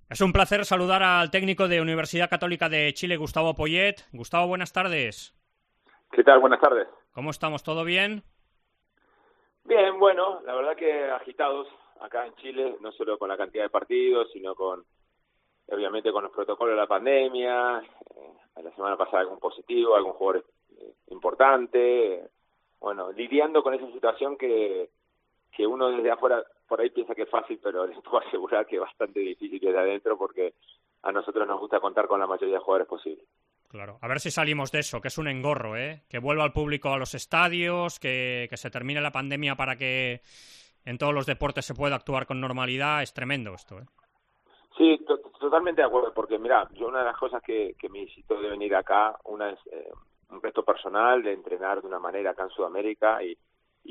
Es un placer saludar al técnico de Universidad Católica de Chile, Gustavo Poyet. Gustavo, buenas tardes. ¿Qué tal? Buenas tardes. ¿Cómo estamos? ¿Todo bien? Bien, bueno, la verdad que agitados acá en Chile, no solo con la cantidad de partidos, sino obviamente con los protocolos de la pandemia. La semana pasada algún positivo, algún jugador importante. Bueno, lidiando con esa situación que uno desde afuera por ahí piensa que es fácil, pero les puedo asegurar que es bastante difícil desde adentro, porque a nosotros nos gusta contar con la mayoría de jugadores posible. Claro, a ver si salimos de eso, que es un engorro, ¿eh? Que vuelva el público a los estadios, que se termine la pandemia para que en todos los deportes se pueda actuar con normalidad. Es tremendo esto, ¿eh? Sí, totalmente de acuerdo, porque mira, yo una de las cosas que me incitó de venir acá, una es un reto personal de entrenar de una manera acá en Sudamérica y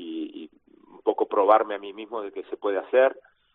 un poco probarme a mí mismo de que se puede hacer,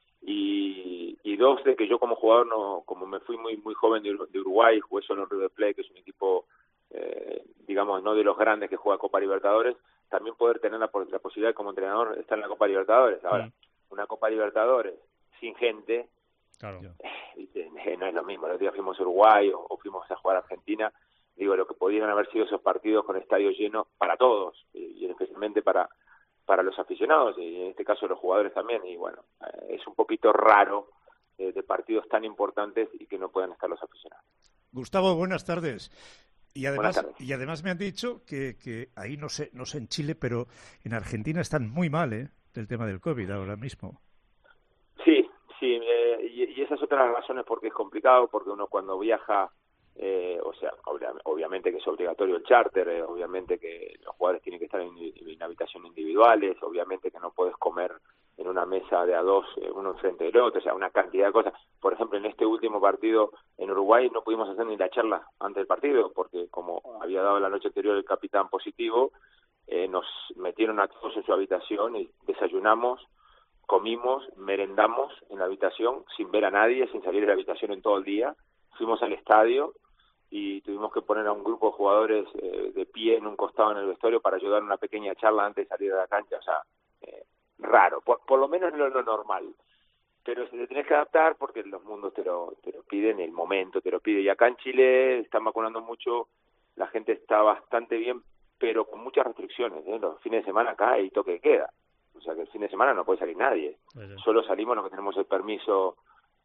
y dos, de que yo como jugador, no, como me fui muy joven de Uruguay, jugué solo en River Plate, que es un equipo, digamos, no de los grandes que juega Copa Libertadores, también poder tener la posibilidad como entrenador de estar en la Copa Libertadores. Ahora, una Copa Libertadores sin gente, claro, no es lo mismo. El otro día fuimos a Uruguay o fuimos a jugar a Argentina, digo, lo que podían haber sido esos partidos con estadio lleno para todos, y especialmente para los aficionados, y en este caso los jugadores también, y bueno, es un poquito raro de partidos tan importantes y que no puedan estar los aficionados. Gustavo, buenas tardes. Y Buenas tardes. además me han dicho que ahí no sé en Chile, pero en Argentina están muy mal, del tema del COVID ahora mismo. Sí, y esa es otra de las razones porque es complicado, porque uno cuando viaja, o sea, obviamente que es obligatorio el charter, obviamente que los jugadores tienen que estar en habitaciones individuales, obviamente que no puedes comer en una mesa de a dos, uno enfrente del otro, o sea, una cantidad de cosas. Por ejemplo, en este último partido en Uruguay no pudimos hacer ni la charla antes del partido, porque como había dado la noche anterior el capitán positivo, nos metieron a todos en su habitación y desayunamos, comimos, merendamos en la habitación sin ver a nadie, sin salir de la habitación en todo el día. Fuimos al estadio y tuvimos que poner a un grupo de jugadores de pie en un costado en el vestuario para ayudar a una pequeña charla antes de salir de la cancha. O sea, raro, por lo menos no es lo normal. Pero se te tenés que adaptar porque los mundos te lo piden, el momento te lo pide. Y acá en Chile están vacunando mucho, la gente está bastante bien, pero con muchas restricciones. Los fines de semana acá hay toque de queda. O sea que el fin de semana no puede salir nadie. Solo salimos los que tenemos el permiso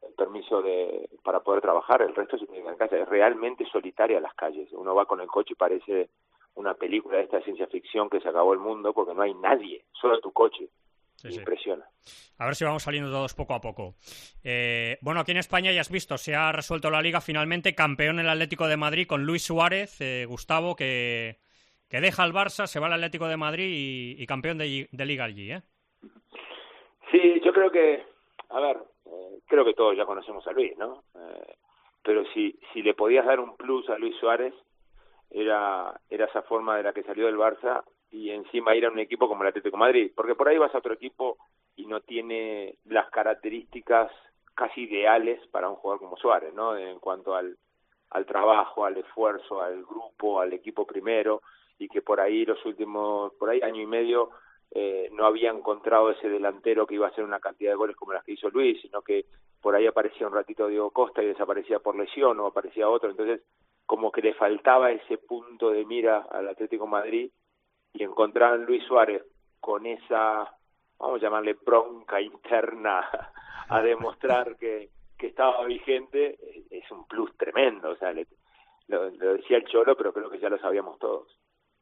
para poder trabajar. El resto se tiene que quedar en casa. Es realmente solitaria las calles. Uno va con el coche y parece una película de esta de ciencia ficción que se acabó el mundo porque no hay nadie, solo tu coche. Sí. Impresiona. A ver si vamos saliendo todos poco a poco. Bueno, aquí en España ya has visto, se ha resuelto la Liga finalmente, campeón el Atlético de Madrid con Luis Suárez, Gustavo, que deja al Barça, se va al Atlético de Madrid y campeón de Liga allí, ¿eh? Sí, yo creo que, a ver, creo que todos ya conocemos a Luis, ¿no? Pero si le podías dar un plus a Luis Suárez, era esa forma de la que salió del Barça y encima ir a un equipo como el Atlético de Madrid, porque por ahí vas a otro equipo y no tiene las características casi ideales para un jugador como Suárez, ¿no? En cuanto al trabajo, al esfuerzo, al grupo, al equipo primero, y que por ahí año y medio no había encontrado ese delantero que iba a hacer una cantidad de goles como las que hizo Luis, sino que por ahí aparecía un ratito Diego Costa y desaparecía por lesión o aparecía otro, entonces como que le faltaba ese punto de mira al Atlético de Madrid, y encontrar a Luis Suárez con esa, vamos a llamarle bronca interna a demostrar que estaba vigente, es un plus tremendo. O sea, lo decía el Cholo, pero creo que ya lo sabíamos todos.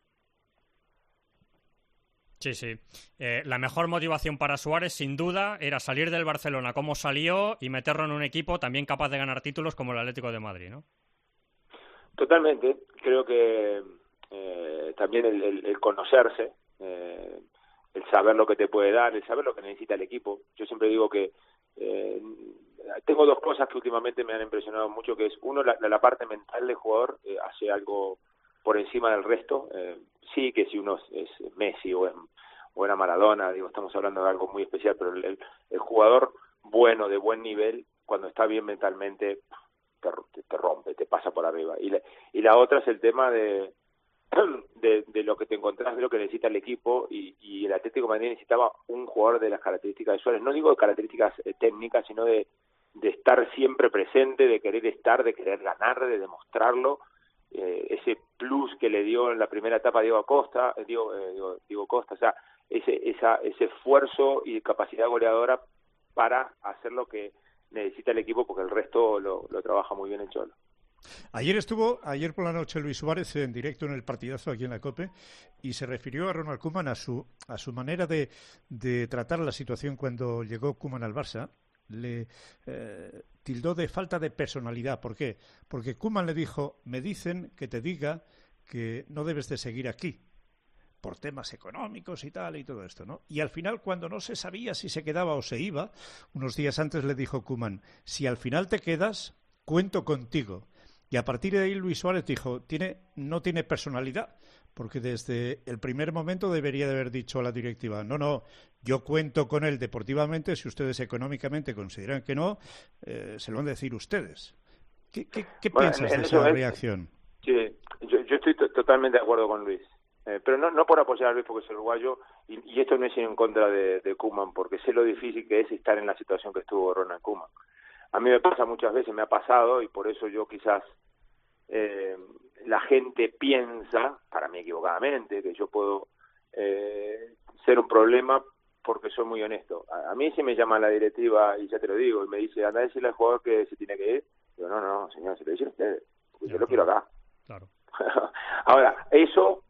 Sí. La mejor motivación para Suárez, sin duda, era salir del Barcelona como salió y meterlo en un equipo también capaz de ganar títulos como el Atlético de Madrid, ¿no? Totalmente. Creo que también el conocerse, el saber lo que te puede dar, el saber lo que necesita el equipo. Yo siempre digo que tengo dos cosas que últimamente me han impresionado mucho, que es uno, la parte mental del jugador, hace algo por encima del resto. Sí, que si uno es Messi o era Maradona, digo, estamos hablando de algo muy especial, pero el jugador bueno, de buen nivel, cuando está bien mentalmente, te rompe, te pasa por arriba. Y la otra es el tema de lo que te encontrás, de lo que necesita el equipo, y el Atlético de Madrid necesitaba un jugador de las características de Suárez, no digo de características técnicas, sino de estar siempre presente, de querer estar, de querer ganar, de demostrarlo. Ese plus que le dio en la primera etapa Diego Costa, o sea, ese esfuerzo y capacidad goleadora para hacer lo que necesita el equipo, porque el resto lo trabaja muy bien el Cholo. Ayer por la noche Luis Suárez en directo en el partidazo aquí en la COPE y se refirió a Ronald Koeman, a su manera de tratar la situación cuando llegó Koeman al Barça. Le tildó de falta de personalidad. ¿Por qué? Porque Koeman le dijo: me dicen que te diga que no debes de seguir aquí por temas económicos y tal y todo esto, ¿no? Y al final, cuando no se sabía si se quedaba o se iba, unos días antes le dijo Koeman: si al final te quedas, cuento contigo. Y a partir de ahí Luis Suárez dijo: no tiene personalidad, porque desde el primer momento debería de haber dicho a la directiva: no, yo cuento con él deportivamente, si ustedes económicamente consideran que no, se lo han de decir ustedes. ¿Qué piensas de esa reacción? Sí, yo estoy totalmente de acuerdo con Luis, pero no por apoyar a Luis porque es uruguayo, y esto no es en contra de Koeman, porque sé lo difícil que es estar en la situación que estuvo Ronald Koeman. A mí me pasa muchas veces, me ha pasado, y por eso yo quizás la gente piensa, para mí equivocadamente, que yo puedo ser un problema porque soy muy honesto. A mí si me llama la directiva, y ya te lo digo, y me dice: anda a decirle al jugador que se tiene que ir, digo: no, señor, se lo dicen ustedes, porque yo lo quiero acá. Claro. Ahora, eso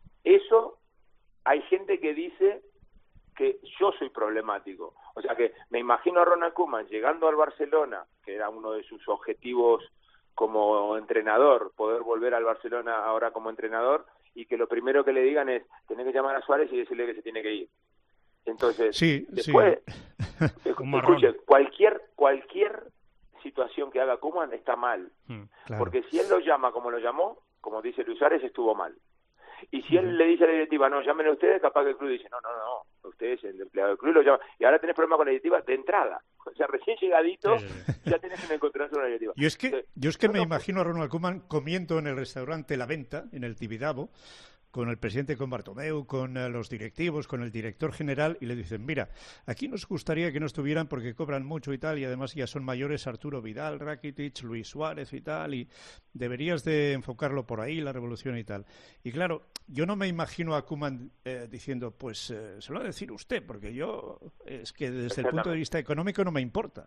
hay gente que dice que yo soy problemático. O sea que me imagino a Ronald Koeman llegando al Barcelona, que era uno de sus objetivos como entrenador, poder volver al Barcelona ahora como entrenador, y que lo primero que le digan es: tenés que llamar a Suárez y decirle que se tiene que ir. Entonces, después, escuche, cualquier situación que haga Koeman está mal. Claro. Porque si él lo llama como lo llamó, como dice Luis Suárez, estuvo mal. Y si él le dice a la directiva: no, llámenle a ustedes, capaz que el club dice: no, ustedes, el empleado del club, lo llama. Y ahora tenés problema con la directiva de entrada. O sea, recién llegadito, ya tenés un encontronazo con la directiva. Yo es que me imagino a Ronald Koeman comiendo en el restaurante La Venta, en el Tibidabo, con el presidente, con Bartomeu, con los directivos, con el director general, y le dicen: mira, aquí nos gustaría que no estuvieran porque cobran mucho y tal, y además ya son mayores Arturo Vidal, Rakitic, Luis Suárez y tal, y deberías de enfocarlo por ahí, la revolución y tal. Y claro, yo no me imagino a Koeman diciendo: pues se lo va a decir usted, porque yo es que desde el punto de vista económico no me importa.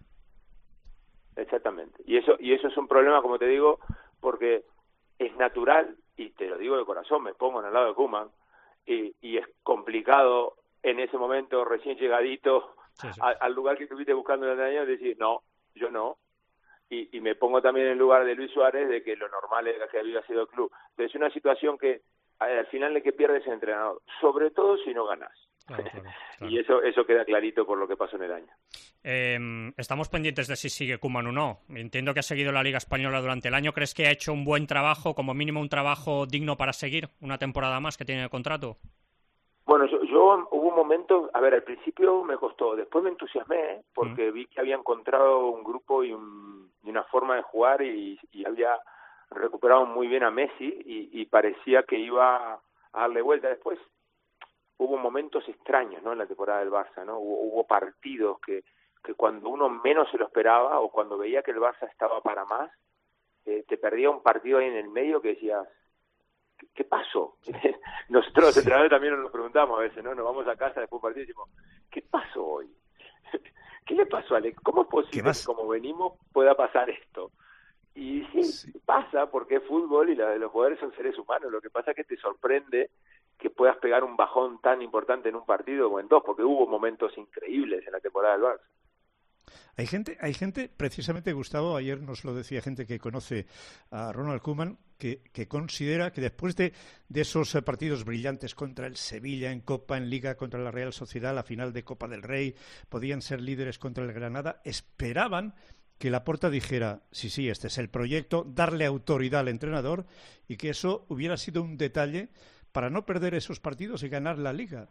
Exactamente. Y eso es un problema, como te digo, porque es natural, y te lo digo de corazón, me pongo en el lado de Koeman, y es complicado en ese momento, recién llegadito, al lugar que estuviste buscando en el año, decir: no, yo no. Y me pongo también en el lugar de Luis Suárez, de que lo normal era que había sido el club. Pero es una situación que al final el que pierde es el entrenador, sobre todo si no ganas. Claro. Y eso queda clarito por lo que pasó en el año. Estamos pendientes de si sigue Koeman o no. Entiendo que ha seguido la Liga Española durante el año. ¿Crees que ha hecho un buen trabajo, como mínimo un trabajo digno para seguir una temporada más que tiene el contrato? Bueno, yo hubo un momento, a ver, al principio me costó, después me entusiasmé, porque vi que había encontrado un grupo y una forma de jugar, y había recuperado muy bien a Messi, y parecía que iba a darle vuelta. Después hubo momentos extraños, ¿no?, en la temporada del Barça, ¿no? Hubo partidos que cuando uno menos se lo esperaba, o cuando veía que el Barça estaba para más, te perdía un partido ahí en el medio que decías: ¿qué pasó? Nosotros los entrenadores también nos preguntamos a veces, ¿no? Nos vamos a casa después del partido y decimos: ¿qué pasó hoy? ¿Qué le pasó a Alex? ¿Cómo es posible que como venimos pueda pasar esto? Y sí, pasa, porque es fútbol y los jugadores son seres humanos. Lo que pasa es que te sorprende que puedas pegar un bajón tan importante en un partido o en dos, porque hubo momentos increíbles en la temporada del Barça. Hay gente, precisamente, Gustavo, ayer nos lo decía gente que conoce a Ronald Koeman, que considera que después de esos partidos brillantes contra el Sevilla en Copa, en Liga, contra la Real Sociedad, la final de Copa del Rey, podían ser líderes contra el Granada, esperaban que Laporta dijera: sí, este es el proyecto, darle autoridad al entrenador, y que eso hubiera sido un detalle para no perder esos partidos y ganar la Liga.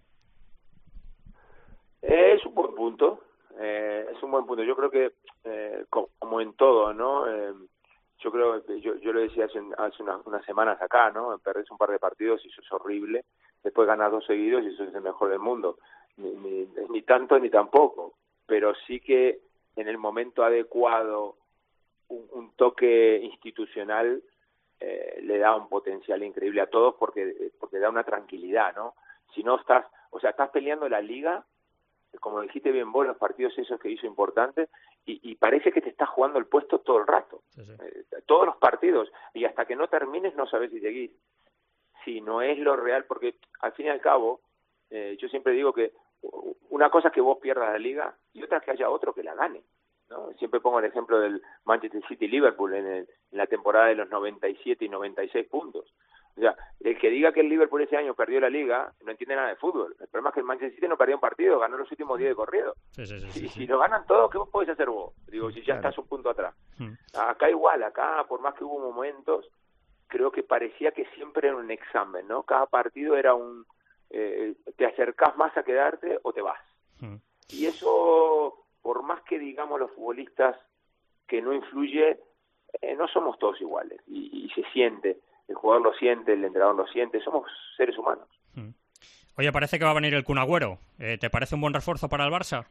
Es un buen punto. Es un buen punto. Yo creo que, como en todo, ¿no? Yo creo que yo lo decía hace unas semanas acá, ¿no? Perdés un par de partidos y eso es horrible. Después ganas 2 seguidos y eso es el mejor del mundo. Ni tanto ni tampoco. Pero sí que en el momento adecuado un toque institucional le da un potencial increíble a todos porque da una tranquilidad, ¿no? Si no estás peleando la liga, como dijiste bien vos, los partidos esos que hizo importantes, y parece que te estás jugando el puesto todo el rato. Sí, sí. Todos los partidos, y hasta que no termines no sabes si seguís. Si no es lo real, porque al fin y al cabo, yo siempre digo que una cosa es que vos pierdas la liga y otra es que haya otro que la gane, ¿no? Siempre pongo el ejemplo del Manchester City-Liverpool en la temporada de los 97 y 96 puntos. O sea, el que diga que el Liverpool ese año perdió la liga no entiende nada de fútbol. El problema es que el Manchester City no perdió un partido, ganó los últimos 10 de corrido. Sí. Si lo ganan todos, ¿qué podés hacer vos? Digo, si ya estás un punto atrás. Acá igual, acá por más que hubo momentos, creo que parecía que siempre era un examen, ¿no? Cada partido era te acercás más a quedarte o te vas. Y eso, por más que digamos los futbolistas que no influye, no somos todos iguales. Y se siente. El jugador lo siente, el entrenador lo siente, somos seres humanos. Oye, parece que va a venir el Kun Agüero. ¿Te parece un buen refuerzo para el Barça?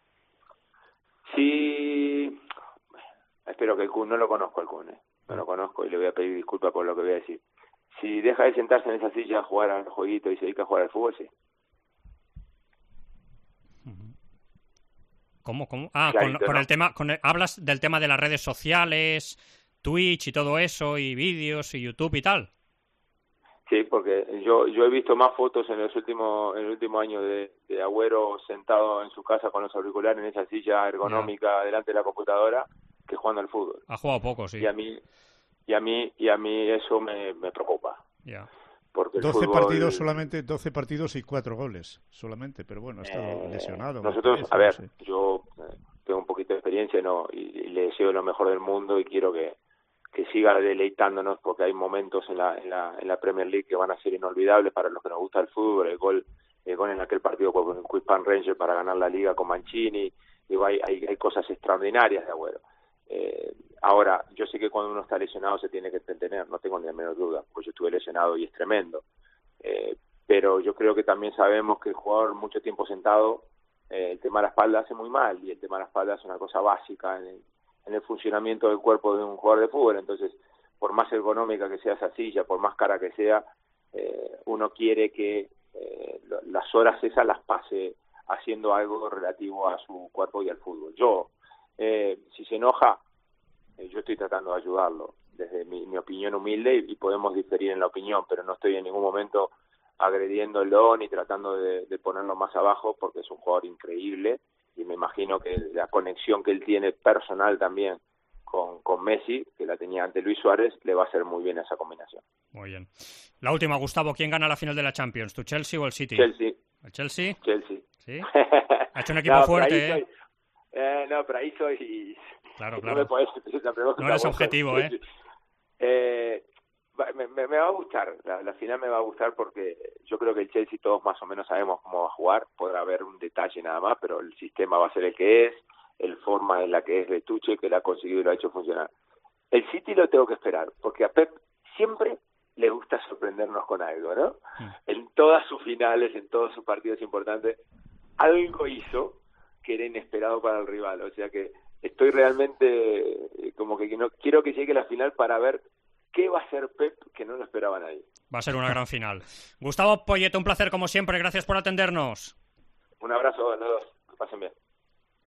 Sí, espero que el Kun, no lo conozco el Kun, no lo conozco y le voy a pedir disculpas por lo que voy a decir. Si deja de sentarse en esa silla a jugar al jueguito y se dedica a jugar al fútbol, sí. ¿Cómo? Ah, clarito, con el tema, hablas del tema de las redes sociales, Twitch y todo eso, y vídeos, y YouTube y tal. Sí, porque yo he visto más fotos en el último año de Agüero sentado en su casa con los auriculares en esa silla ergonómica delante de la computadora que jugando al fútbol. Ha jugado poco, sí. Y a mí eso me preocupa. Ya. Porque 12 fútbol, partidos solamente, 12 partidos y 4 goles solamente, pero bueno, ha estado lesionado. Nosotros, a ver, yo tengo un poquito de experiencia, ¿no? Y le deseo lo mejor del mundo y quiero que siga deleitándonos porque hay momentos en la Premier League que van a ser inolvidables para los que nos gusta el fútbol. El gol en aquel partido con Queen's Park Rangers para ganar la Liga con Mancini. Digo, hay cosas extraordinarias de Agüero. Ahora, yo sé que cuando uno está lesionado se tiene que entretener, no tengo ni la menor duda, porque yo estuve lesionado y es tremendo. Pero yo creo que también sabemos que el jugador mucho tiempo sentado, el tema de la espalda hace muy mal, y el tema de la espalda es una cosa básica en el funcionamiento del cuerpo de un jugador de fútbol. Entonces, por más ergonómica que sea esa silla, por más cara que sea, uno quiere que las horas esas las pase haciendo algo relativo a su cuerpo y al fútbol. Yo, si se enoja, yo estoy tratando de ayudarlo desde mi opinión humilde, y podemos diferir en la opinión, pero no estoy en ningún momento agrediéndolo ni tratando de ponerlo más abajo, porque es un jugador increíble y me imagino que la conexión que él tiene personal también con Messi, que la tenía ante Luis Suárez, le va a hacer muy bien esa combinación. Muy bien. La última, Gustavo, ¿quién gana la final de la Champions? ¿Tu Chelsea o el City? Chelsea. ¿El Chelsea? Chelsea. ¿Sí? Ha hecho un equipo fuerte, no, pero ahí soy... Claro. No me podés esa pregunta. No eres objetivo, Me va a gustar, la final me va a gustar porque yo creo que el Chelsea todos más o menos sabemos cómo va a jugar, podrá haber un detalle nada más, pero el sistema va a ser el que es, el forma en la que es de Tuchel, que la ha conseguido y lo ha hecho funcionar. El City lo tengo que esperar, porque a Pep siempre le gusta sorprendernos con algo, ¿no? En todas sus finales, en todos sus partidos importantes, algo hizo que era inesperado para el rival, o sea que estoy realmente como que no quiero que llegue la final para ver qué va a hacer Pep, que no lo esperaba nadie. Va a ser una gran final. Gustavo Poyet, un placer como siempre, gracias por atendernos. Un abrazo a los dos, que pasen bien.